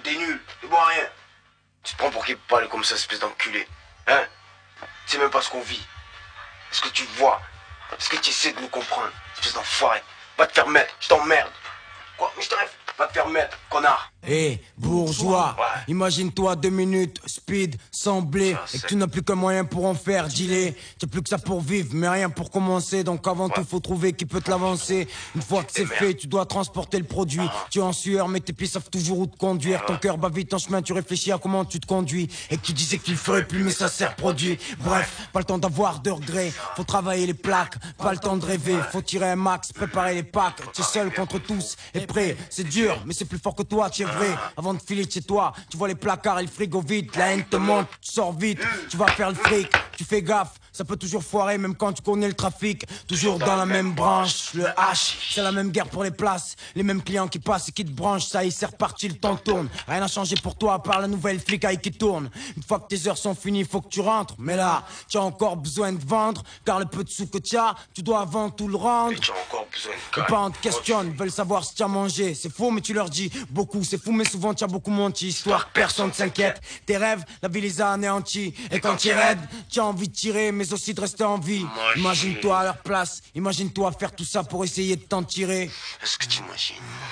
t'es nul, t'es bon à rien. Tu te prends pour qui parle comme ça, espèce d'enculé? Hein? Tu sais même pas ce qu'on vit. Est-ce que tu vois? Est-ce que tu essaies de nous comprendre? Espèce d'enfoiré. Va te faire mettre, je t'emmerde. Quoi? Mais je t'arrête. Va te faire mettre, connard. Hé, bourgeois, Ouais. imagine-toi 2 minutes, speed, sans blé, et que tu n'as plus qu'un moyen pour en faire, dealer. Tu n'as plus que ça pour vivre, mais rien pour commencer. Donc avant tout, faut trouver qui peut te l'avancer. Une fois que c'est fait, tu dois transporter le produit. Tu es en sueur, mais tes pieds savent toujours où te conduire. Ton cœur bat vite en chemin, tu réfléchis à comment tu te conduis. Et que tu disais que tu le ferais plus, mais ça sert produit. Bref, pas le temps d'avoir de regrets. Faut travailler les plaques, pas le temps de rêver. Faut tirer un max, préparer les packs. Tu es seul contre tous, et prêt. C'est dur, mais c'est plus fort que toi, tu es vrai. Avant de filer de chez toi, tu vois les placards et le frigo vide. La haine te monte, tu sors vite, tu vas faire le fric. Tu fais gaffe, ça peut toujours foirer même quand tu connais le trafic. Toujours dans la même branche, le H, c'est la même guerre pour les places. Les mêmes clients qui passent et qui te branchent, ça y est, c'est reparti, le temps tourne. Rien n'a changé pour toi à part la nouvelle flicaille qui tourne. Une fois que tes heures sont finies, faut que tu rentres. Mais là, tu as encore besoin de vendre, car le peu de sous que tu dois avant tout le rendre. Et tu as encore besoin de Les parents te questionnent, veulent savoir si tu as mangé. C'est faux, mais tu leur dis beaucoup. C'est fou, mais souvent tu as beaucoup menti. Histoire que personne s'inquiète. Tes rêves, la vie les a anéantis. Et quand tu es raide, tu as envie de tirer, mais aussi de rester en vie. Imagine-toi à leur place. Imagine-toi faire tout ça pour essayer de t'en tirer. Est-ce que tu imagines?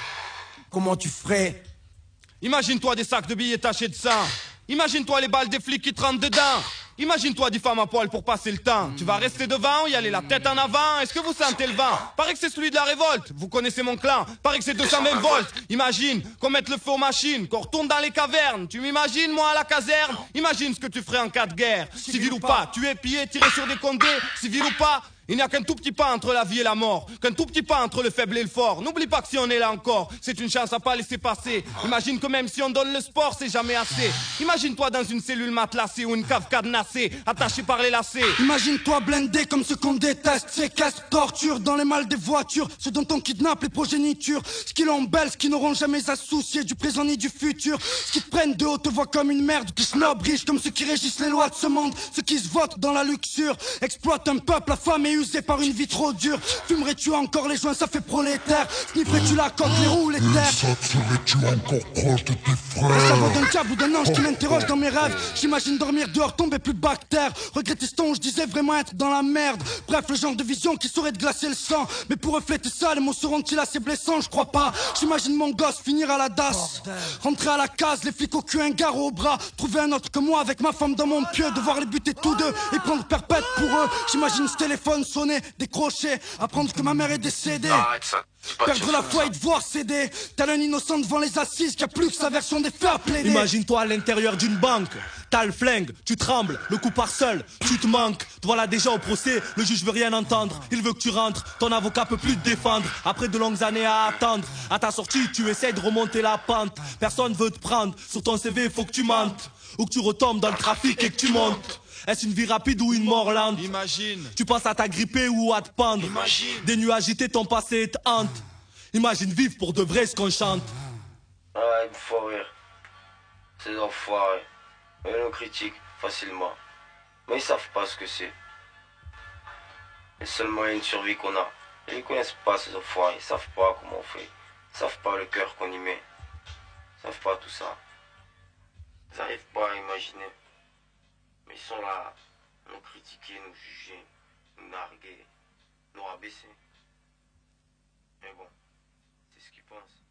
Comment tu ferais? Imagine-toi des sacs de billets tachés de sang. Imagine-toi les balles des flics qui te rentrent dedans. Imagine-toi 10 femmes à poil pour passer le temps. Tu vas rester devant ou y aller la tête en avant? Est-ce que vous sentez le vent? Paraît que c'est celui de la révolte. Vous connaissez mon clan. Paraît que c'est 220 volts. Imagine qu'on mette le feu aux machines, qu'on retourne dans les cavernes. Tu m'imagines, moi, à la caserne? Imagine ce que tu ferais en cas de guerre. Civil ou pas, tu es pillé, tiré sur des condés. Civil ou pas, il n'y a qu'un tout petit pas entre la vie et la mort, qu'un tout petit pas entre le faible et le fort. N'oublie pas que si on est là encore, c'est une chance à pas laisser passer. Imagine que même si on donne le sport, c'est jamais assez. Imagine-toi dans une cellule matelassée ou une cave cadenassée, attachée par les lacets. Imagine-toi blindé comme ceux qu'on déteste, séquestre, torture dans les malles des voitures, ceux dont on kidnappe les progénitures, ce qui l'embellent, ce qui n'auront jamais à se soucier du présent ni du futur, ce qui te prennent de haut te voient comme une merde, qui snob riche comme ceux qui régissent les lois de ce monde, ceux qui se votent dans la luxure, exploitent un peuple affamé usé par une vie trop dure. Fumerais-tu encore les joints, ça fait prolétaire. Snifferais-tu la coque, les roues, les terres. Serais-tu encore proche de tes frères? Ça vaut d'un diable ou d'un ange qui m'interroge dans mes rêves. J'imagine dormir dehors, tomber plus bactère. Regretter ce ton, je disais vraiment être dans la merde. Bref, le genre de vision qui saurait te glacer le sang. Mais pour refléter ça, les mots seront-ils assez blessants? Je crois pas. J'imagine mon gosse finir à la DAS. Rentrer à la case, les flics au cul, un garrot au bras. Trouver un autre que moi avec ma femme dans mon pieu. Devoir les buter tous deux et prendre perpète pour eux. J'imagine ce téléphone sonner, décrocher, apprendre que ma mère est décédée. Arrête ça. Perdre la foi et devoir céder. Tel un innocent devant les assises qui a plus que sa version des faits à plaider. Imagine-toi à l'intérieur d'une banque. T'as le flingue, tu trembles, le coup part seul, tu te manques. Te voilà déjà au procès, le juge veut rien entendre. Il veut que tu rentres, ton avocat peut plus te défendre. Après de longues années à attendre, à ta sortie, tu essayes de remonter la pente. Personne veut te prendre, sur ton CV, faut que tu mentes. Ou que tu retombes dans le trafic et que tu montes. Est-ce une vie rapide ou une mort lente? Imagine. Tu penses à t'agripper ou à te pendre. Imagine. Des nuits agitées, ton passé te hante. Imagine vivre pour de vrai ce qu'on chante. Ouais, il me faut rire. Ces enfoirés. Ils nous critiquent facilement. Mais ils savent pas ce que c'est. Le seul moyen de survie qu'on a. Ils connaissent pas ces enfoirés. Ils savent pas comment on fait. Ils savent pas le cœur qu'on y met. Ils savent pas tout ça. Ils arrivent pas à imaginer. Mais ils sont là, nous critiquer, nous juger, nous narguer, nous rabaisser. Mais bon, c'est ce qu'ils pensent.